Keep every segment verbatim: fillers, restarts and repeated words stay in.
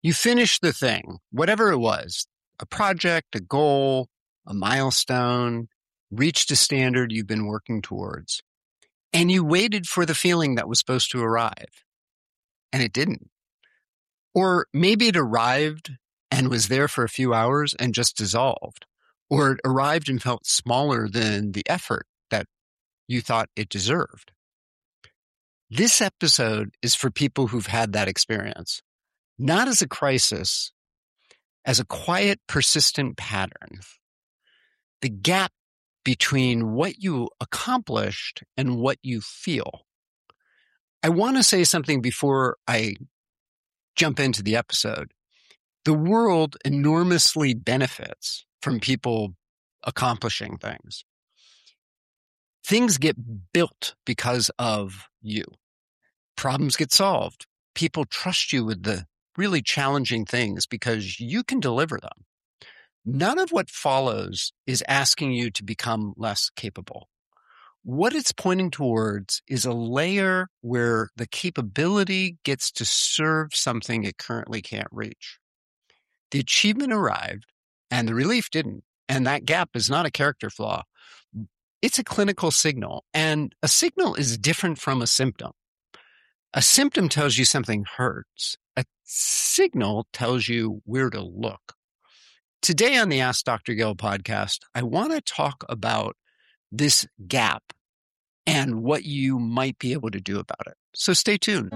You finished the thing, whatever it was, a project, a goal, a milestone, reached a standard you've been working towards, and you waited for the feeling that was supposed to arrive, and it didn't. Or maybe it arrived and was there for a few hours and just dissolved, or it arrived and felt smaller than the effort that you thought it deserved. This episode is for people who've had that experience, not as a crisis, as a quiet, persistent pattern. The gap between what you accomplished and what you feel. I want to say something before I jump into the episode. The world enormously benefits from people accomplishing things. Things get built because of you. Problems get solved. People trust you with the really challenging things because you can deliver them. None of what follows is asking you to become less capable. What it's pointing towards is a layer where the capability gets to serve something it currently can't reach. The achievement arrived and the relief didn't. And that gap is not a character flaw. It's a clinical signal. And a signal is different from a symptom. A symptom tells you something hurts. A signal tells you where to look. Today on the Ask Doctor Gill podcast, I want to talk about this gap and what you might be able to do about it. So stay tuned.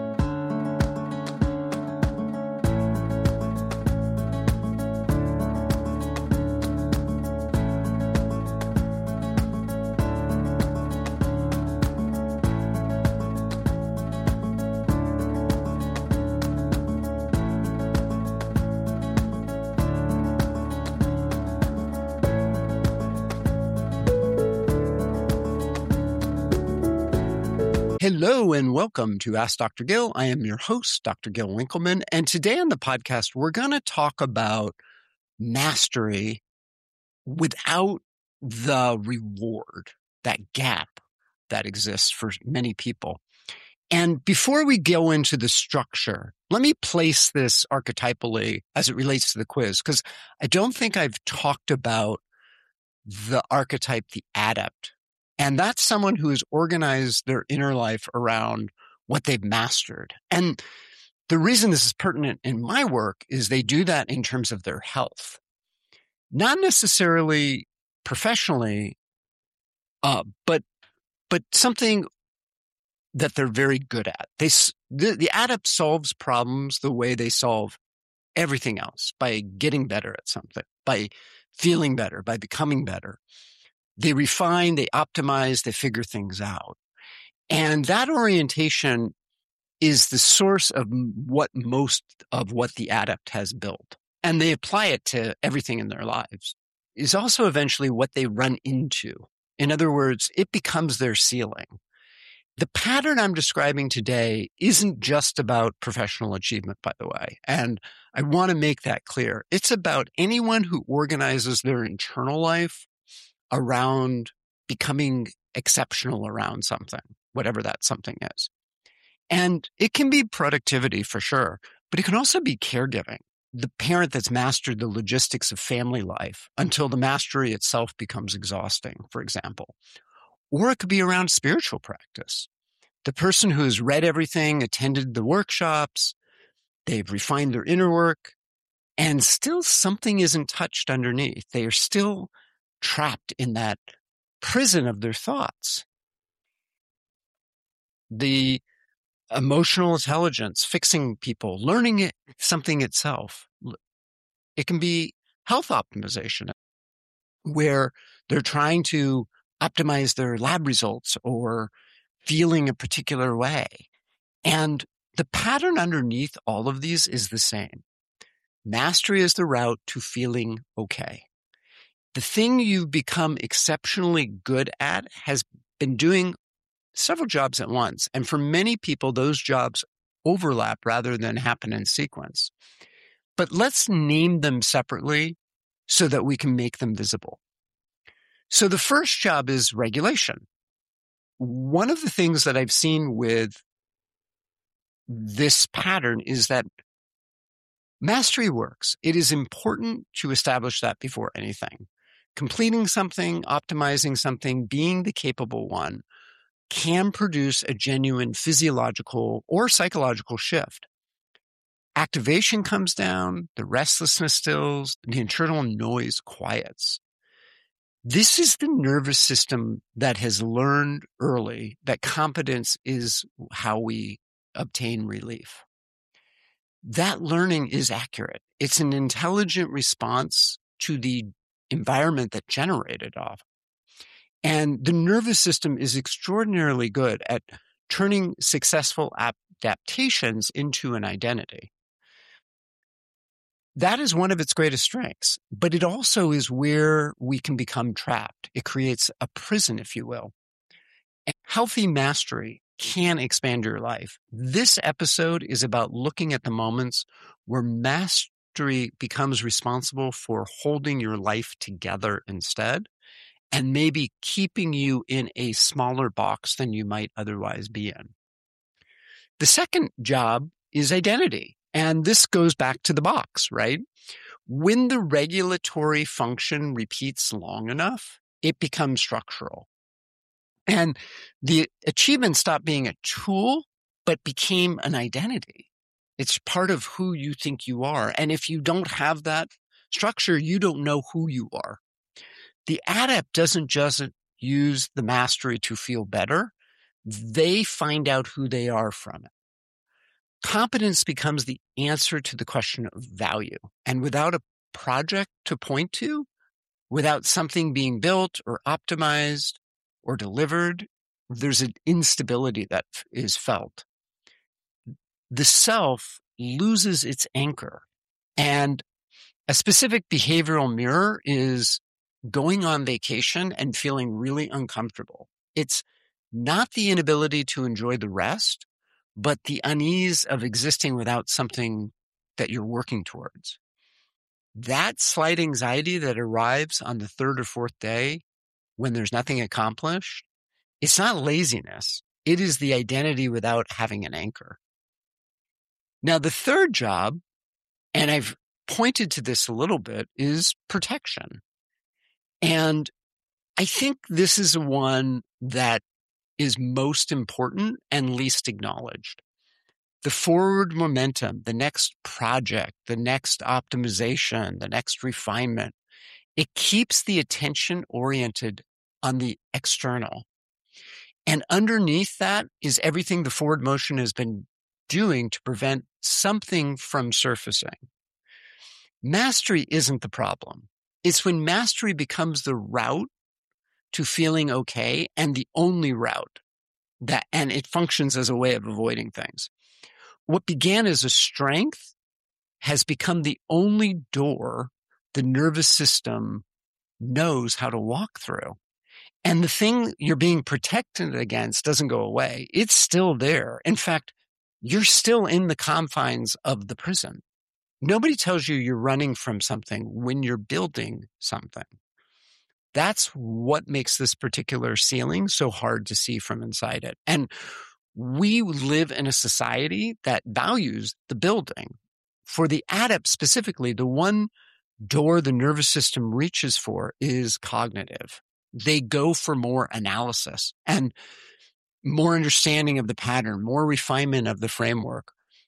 Hello and welcome to Ask Doctor Gill. I am your host, Doctor Gill Winkelman, and today on the podcast, we're going to talk about mastery without the reward, that gap that exists for many people. And before we go into the structure, let me place this archetypally as it relates to the quiz, because I don't think I've talked about the archetype, the adept. And that's someone who has organized their inner life around what they've mastered. And the reason this is pertinent in my work is they do that in terms of their health, not necessarily professionally, uh, but but something that they're very good at. They the, the adept solves problems the way they solve everything else, by getting better at something, by feeling better, by becoming better. They refine, they optimize, they figure things out. And that orientation is the source of what most of what the adept has built. And they apply it to everything in their lives. Is also eventually what they run into. In other words, it becomes their ceiling. The pattern I'm describing today isn't just about professional achievement, by the way. And I want to make that clear. It's about anyone who organizes their internal life around becoming exceptional around something, whatever that something is. And it can be productivity for sure, but it can also be caregiving. The parent that's mastered the logistics of family life until the mastery itself becomes exhausting, for example. Or it could be around spiritual practice. The person who has read everything, attended the workshops, they've refined their inner work, and still something isn't touched underneath. They are still trapped in that prison of their thoughts. The emotional intelligence, fixing people, learning it, something itself. It can be health optimization, where they're trying to optimize their lab results or feeling a particular way. And the pattern underneath all of these is the same. Mastery is the route to feeling okay. The thing you've become exceptionally good at has been doing several jobs at once. And for many people, those jobs overlap rather than happen in sequence. But let's name them separately so that we can make them visible. So the first job is regulation. One of the things that I've seen with this pattern is that Mastery works. It is important to establish that before anything. Completing something, optimizing something, being the capable one can produce a genuine physiological or psychological shift. Activation comes down, the restlessness stills, the internal noise quiets. This is the nervous system that has learned early that competence is how we obtain relief. That learning is accurate. It's an intelligent response to the environment that generated off. And the nervous system is extraordinarily good at turning successful adaptations into an identity. That is one of its greatest strengths, but it also is where we can become trapped. It creates a prison, if you will. And healthy mastery can expand your life. This episode is about looking at the moments where mastery becomes responsible for holding your life together instead, and maybe keeping you in a smaller box than you might otherwise be in. The second job is identity. And this goes back to the box, right? When the regulatory function repeats long enough, it becomes structural. And the achievement stopped being a tool, but became an identity. It's part of who you think you are. And if you don't have that structure, you don't know who you are. The adept doesn't just use the mastery to feel better. They find out who they are from it. Competence becomes the answer to the question of value. And without a project to point to, without something being built or optimized or delivered, there's an instability that is felt. The self loses its anchor. And a specific behavioral mirror is going on vacation and feeling really uncomfortable. It's not the inability to enjoy the rest, but the unease of existing without something that you're working towards. That slight anxiety that arrives on the third or fourth day when there's nothing accomplished, it's not laziness. It is the identity without having an anchor. Now, the third job, and I've pointed to this a little bit, is protection. And I think this is one that is most important and least acknowledged. The forward momentum, the next project, the next optimization, the next refinement, it keeps the attention oriented on the external. And underneath that is everything the forward motion has been doing to prevent something from surfacing. Mastery isn't the problem. It's when mastery becomes the route to feeling okay and the only route that, and it functions as a way of avoiding things. What began as a strength has become the only door the nervous system knows how to walk through. And the thing you're being protected against doesn't go away. It's still there. In fact, you're still in the confines of the prison. Nobody tells you you're running from something when you're building something. That's what makes this particular ceiling so hard to see from inside it. And we live in a society that values the building. For the adept specifically, the one door the nervous system reaches for is cognitive. They go for more analysis and more understanding of the pattern, more refinement of the framework.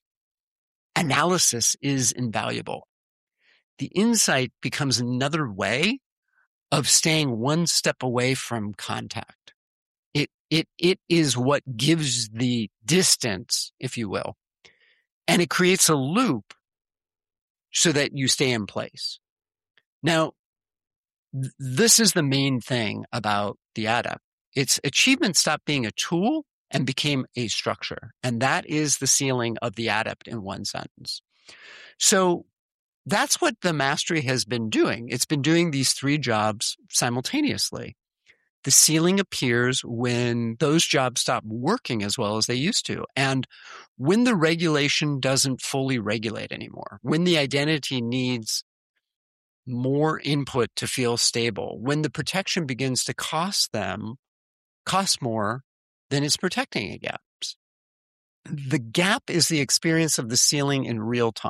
Analysis is invaluable. The insight becomes another way of staying one step away from contact. It, it, it is what gives the distance, if you will, and it creates a loop so that you stay in place. Now, th- this is the main thing about the adept. Its achievement stopped being a tool and became a structure. And that is the ceiling of the adept in one sentence. So that's what the mastery has been doing. It's been doing these three jobs simultaneously. The ceiling appears when those jobs stop working as well as they used to. And when the regulation doesn't fully regulate anymore, when the identity needs more input to feel stable, when the protection begins to cost them, cost more than it's protecting against. The gap is the experience of the ceiling in real time.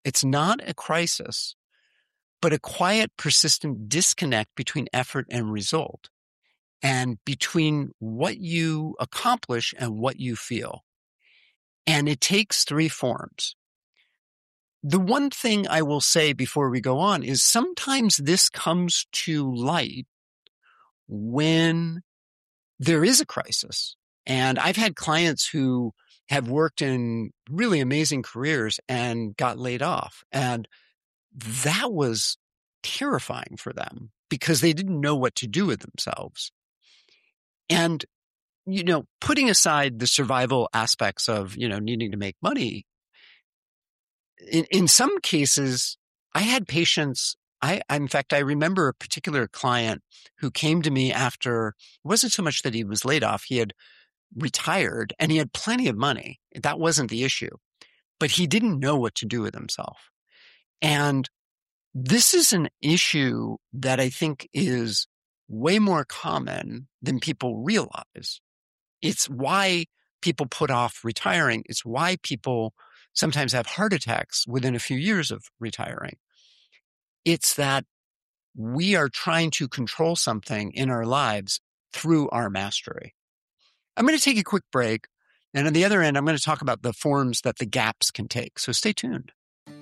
It's not a crisis, but a quiet, persistent disconnect between effort and result, and between what you accomplish and what you feel. And it takes three forms. The one thing I will say before we go on is sometimes this comes to light when there is a crisis. And I've had clients who have worked in really amazing careers and got laid off. And that was terrifying for them because they didn't know what to do with themselves. And, you know, putting aside the survival aspects of, you know, needing to make money, in, in some cases, I had patients, I, in fact, I remember a particular client who came to me after, it wasn't so much that he was laid off, he had retired and he had plenty of money. That wasn't the issue, but he didn't know what to do with himself. And this is an issue that I think is way more common than people realize. It's why people put off retiring. It's why people sometimes have heart attacks within a few years of retiring. It's that we are trying to control something in our lives through our mastery. I'm going to take a quick break. And on the other end, I'm going to talk about the forms that the gaps can take. So stay tuned.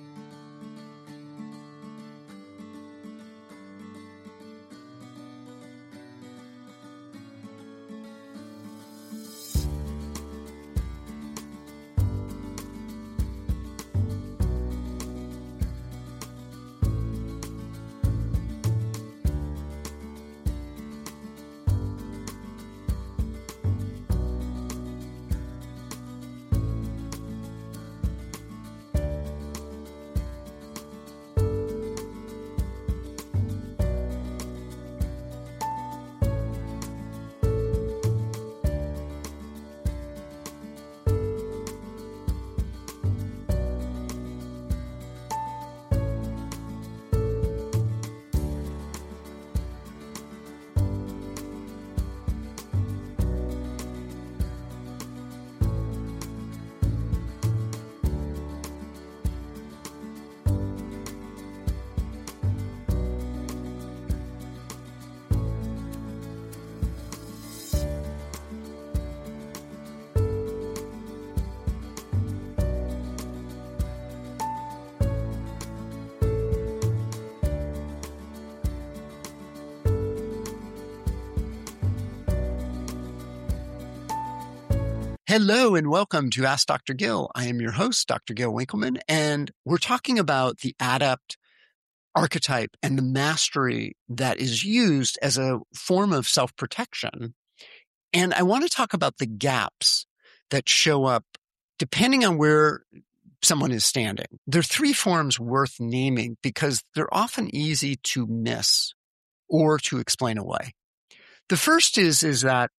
Hello and welcome to Ask Doctor Gill. I am your host, Doctor Gill Winkelman, and we're talking about the adept archetype and the mastery that is used as a form of self-protection. And I want to talk about the gaps that show up depending on where someone is standing. There are three forms worth naming because they're often easy to miss or to explain away. The first is, is that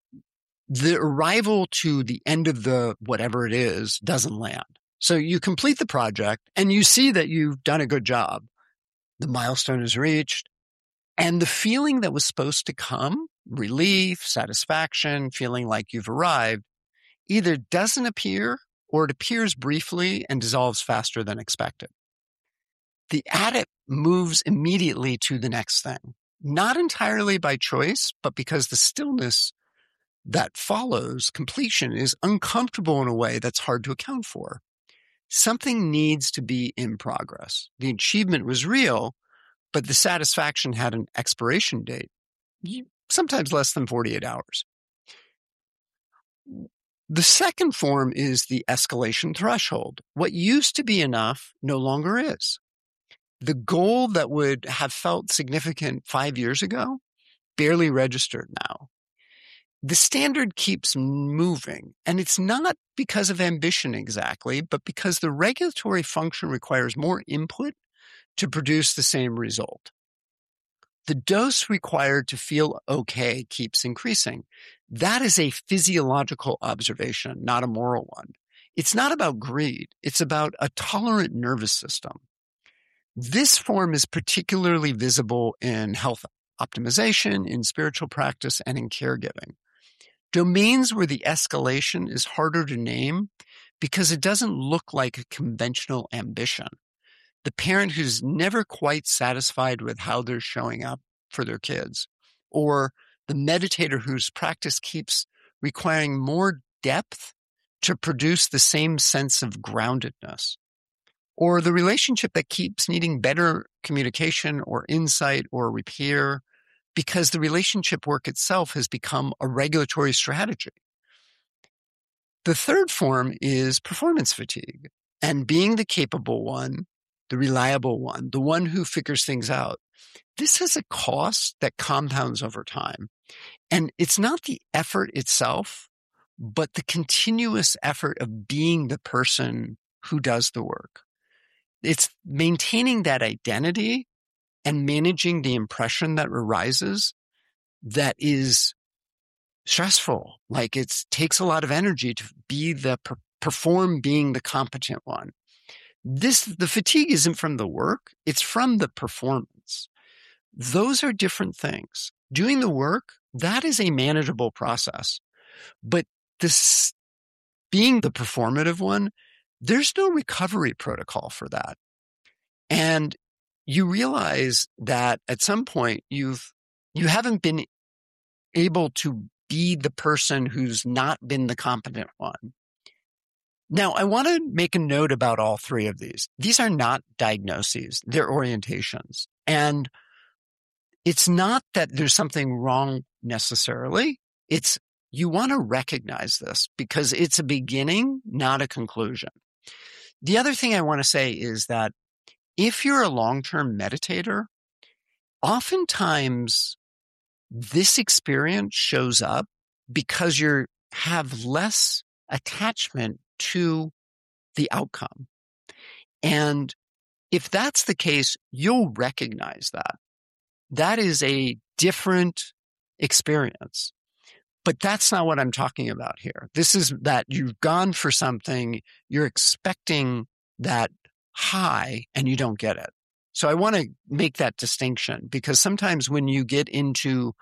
the arrival to the end of the whatever it is doesn't land. So you complete the project and you see that you've done a good job. The milestone is reached and the feeling that was supposed to come, relief, satisfaction, feeling like you've arrived, either doesn't appear or it appears briefly and dissolves faster than expected. The adept moves immediately to the next thing, not entirely by choice, but because the stillness that follows completion is uncomfortable in a way that's hard to account for. Something needs to be in progress. The achievement was real, but the satisfaction had an expiration date, sometimes less than forty-eight hours. The second form is the escalation threshold. What used to be enough no longer is. The goal that would have felt significant five years ago, barely registered now. The standard keeps moving, and it's not because of ambition exactly, but because the regulatory function requires more input to produce the same result. The dose required to feel okay keeps increasing. That is a physiological observation, not a moral one. It's not about greed. It's about a tolerant nervous system. This form is particularly visible in health optimization, in spiritual practice, and in caregiving. Domains where the escalation is harder to name because it doesn't look like a conventional ambition. the parent who's never quite satisfied with how they're showing up for their kids, or the meditator whose practice keeps requiring more depth to produce the same sense of groundedness, or the relationship that keeps needing better communication or insight or repair because the relationship work itself has become a regulatory strategy. The third form is performance fatigue, and being the capable one, the reliable one, the one who figures things out. This has a cost that compounds over time. And it's not the effort itself, but the continuous effort of being the person who does the work. It's maintaining that identity and managing the impression that arises that is stressful. Like it takes a lot of energy to be the per- perform being the competent one. This, the fatigue isn't from the work. It's from the performance. Those are different things. Doing the work, that is a manageable process. But this being the performative one, there's no recovery protocol for that. And you realize that at some point you've, you haven't been able to be the person who's not been the competent one. Now, I want to make a note about all three of these. These are not diagnoses. They're orientations. And it's not that there's something wrong necessarily. It's you want to recognize this because it's a beginning, not a conclusion. The other thing I want to say is that if you're a long-term meditator, oftentimes this experience shows up because you have less attachment to the outcome. And if that's the case, you'll recognize that. That is a different experience. But that's not what I'm talking about here. This is that you've gone for something, you're expecting that high, and you don't get it. So I want to make that distinction because sometimes when you get into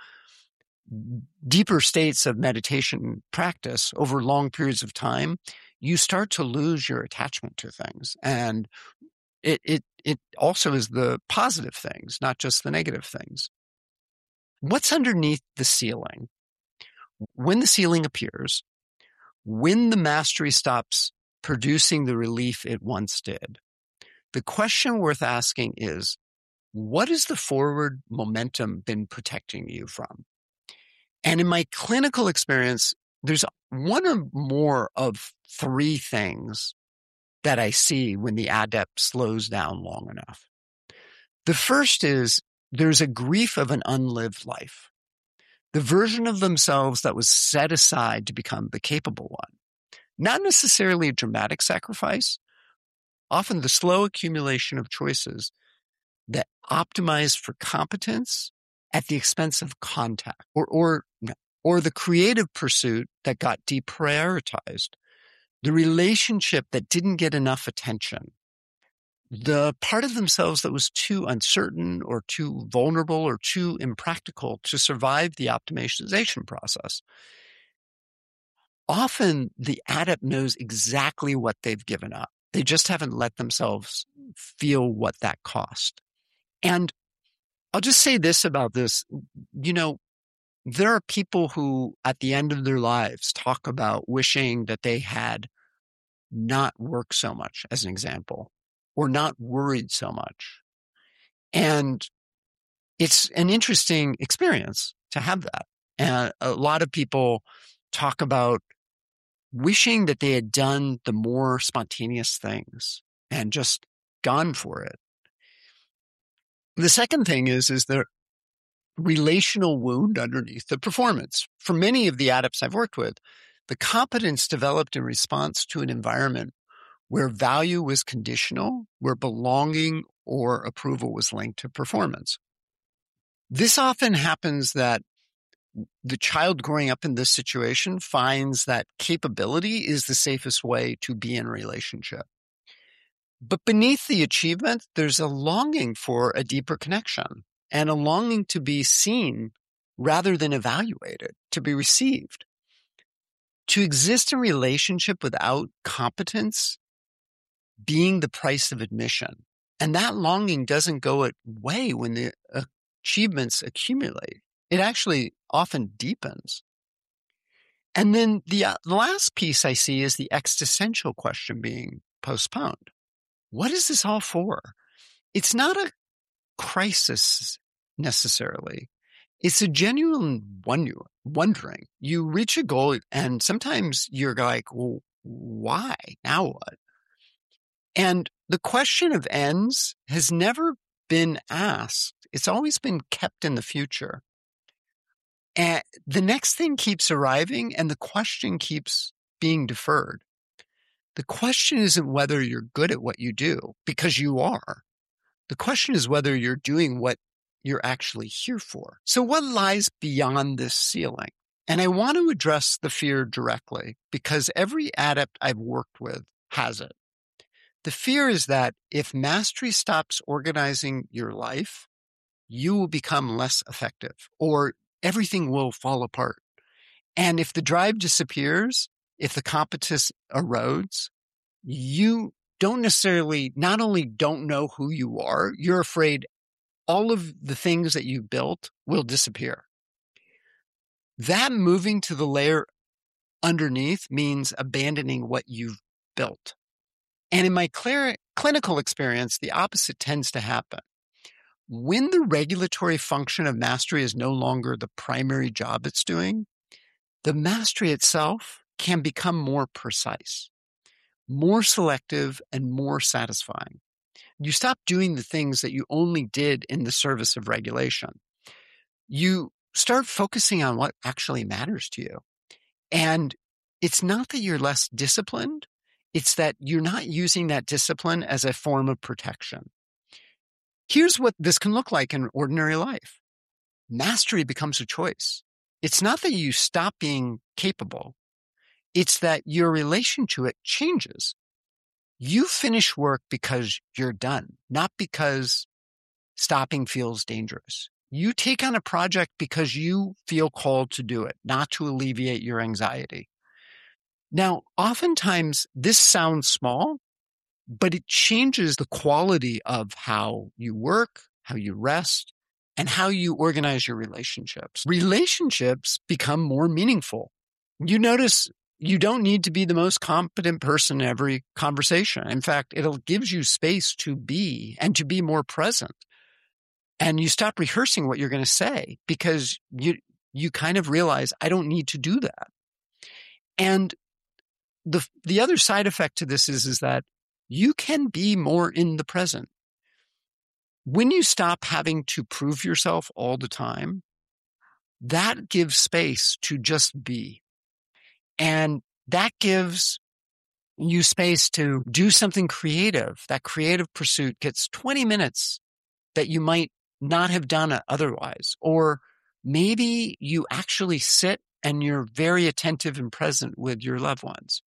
deeper states of meditation practice over long periods of time, you start to lose your attachment to things. And it, it, it also is the positive things, not just the negative things. What's underneath the ceiling? When the ceiling appears, when the mastery stops producing the relief it once did, the question worth asking is, what has the forward momentum been protecting you from? And in my clinical experience, there's one or more of three things that I see when the adept slows down long enough. The first is there's a grief of an unlived life, the version of themselves that was set aside to become the capable one. Not necessarily a dramatic sacrifice, often the slow accumulation of choices that optimize for competence at the expense of contact, or or or the creative pursuit that got deprioritized, the relationship that didn't get enough attention, the part of themselves that was too uncertain or too vulnerable or too impractical to survive the optimization process. Often the adept knows exactly what they've given up. They just haven't let themselves feel what that cost. And I'll just say this about this. You know, there are people who at the end of their lives talk about wishing that they had not worked so much, as an example, or not worried so much. And it's an interesting experience to have that. And a lot of people talk about wishing that they had done the more spontaneous things and just gone for it. The second thing is, is the relational wound underneath the performance. For many of the adepts I've worked with, the competence developed in response to an environment where value was conditional, where belonging or approval was linked to performance. This often happens that the child growing up in this situation finds that capability is the safest way to be in a relationship. But beneath the achievement, there's a longing for a deeper connection and a longing to be seen rather than evaluated, to be received. To exist in relationship without competence being the price of admission And that longing doesn't go away when the achievements accumulate. It actually often deepens. And then the, uh, the last piece I see is the existential question being postponed. What is this all for? It's not a crisis necessarily. It's a genuine wonder, wondering. You reach a goal and sometimes you're like, well, why? Now what? And the question of ends has never been asked. It's always been kept in the future. And the next thing keeps arriving and the question keeps being deferred. The question isn't whether you're good at what you do, because you are. The question is whether you're doing what you're actually here for. So what lies beyond this ceiling? And I want to address the fear directly because every adept I've worked with has it. The fear is that if mastery stops organizing your life, you will become less effective or everything will fall apart. And if the drive disappears, if the competence erodes, you don't necessarily, not only don't know who you are, you're afraid all of the things that you built will disappear. That moving to the layer underneath means abandoning what you've built. And in my clear, clinical experience, the opposite tends to happen. When the regulatory function of mastery is no longer the primary job it's doing, the mastery itself can become more precise, more selective, and more satisfying. You stop doing the things that you only did in the service of regulation. You start focusing on what actually matters to you. And it's not that you're less disciplined. It's that you're not using that discipline as a form of protection. Here's what this can look like in ordinary life. Mastery becomes a choice. It's not that you stop being capable. It's that your relation to it changes. You finish work because you're done, not because stopping feels dangerous. You take on a project because you feel called to do it, not to alleviate your anxiety. Now, oftentimes this sounds small, but it changes the quality of how you work, how you rest, and how you organize your relationships. Relationships become more meaningful. You notice you don't need to be the most competent person in every conversation. In fact, it gives you space to be and to be more present. And you stop rehearsing what you're going to say because you you kind of realize, I don't need to do that. And the the other side effect to this is, is that you can be more in the present. When you stop having to prove yourself all the time, that gives space to just be. And that gives you space to do something creative. That creative pursuit gets twenty minutes that you might not have done it otherwise. Or maybe you actually sit and you're very attentive and present with your loved ones.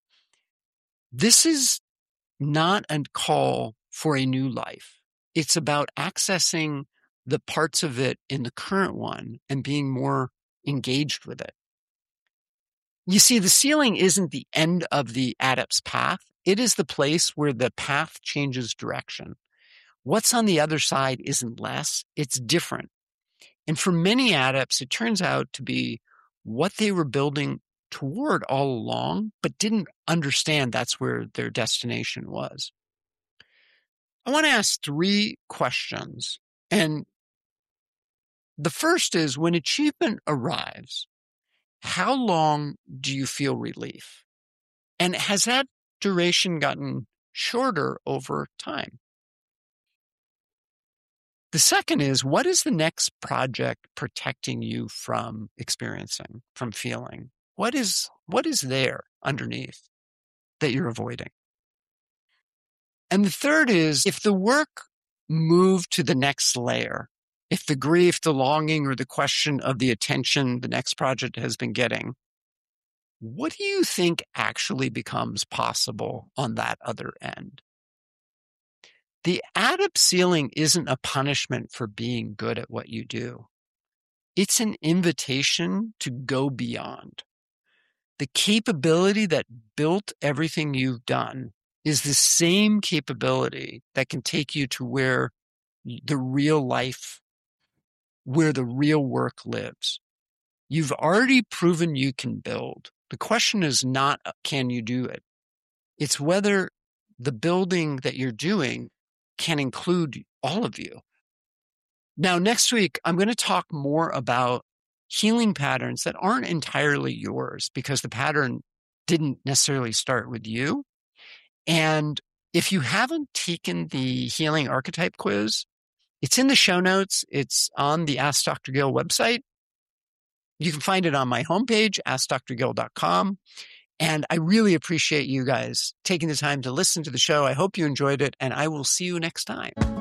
This is not a call for a new life. It's about accessing the parts of it in the current one and being more engaged with it. You see, the ceiling isn't the end of the adept's path. It is the place where the path changes direction. What's on the other side isn't less, it's different. And for many adepts, it turns out to be what they were building toward all along, but didn't understand that's where their destination was. I want to ask three questions. And the first is, when achievement arrives, how long do you feel relief? And has that duration gotten shorter over time? The second is, what is the next project protecting you from experiencing, from feeling? What is, what is there underneath that you're avoiding? And the third is, if the work moved to the next layer, if the grief, the longing, or the question of the attention the next project has been getting, what do you think actually becomes possible on that other end? The adept ceiling isn't a punishment for being good at what you do. It's an invitation to go beyond. The capability that built everything you've done is the same capability that can take you to where the real life, where the real work lives. You've already proven you can build. The question is not, can you do it? It's whether the building that you're doing can include all of you. Now, next week, I'm going to talk more about healing patterns that aren't entirely yours because the pattern didn't necessarily start with you. And if you haven't taken the Healing Archetype quiz, it's in the show notes. It's on the Ask Doctor Gill website. You can find it on my homepage, ask dr gill dot com. And I really appreciate you guys taking the time to listen to the show. I hope you enjoyed it, and I will see you next time.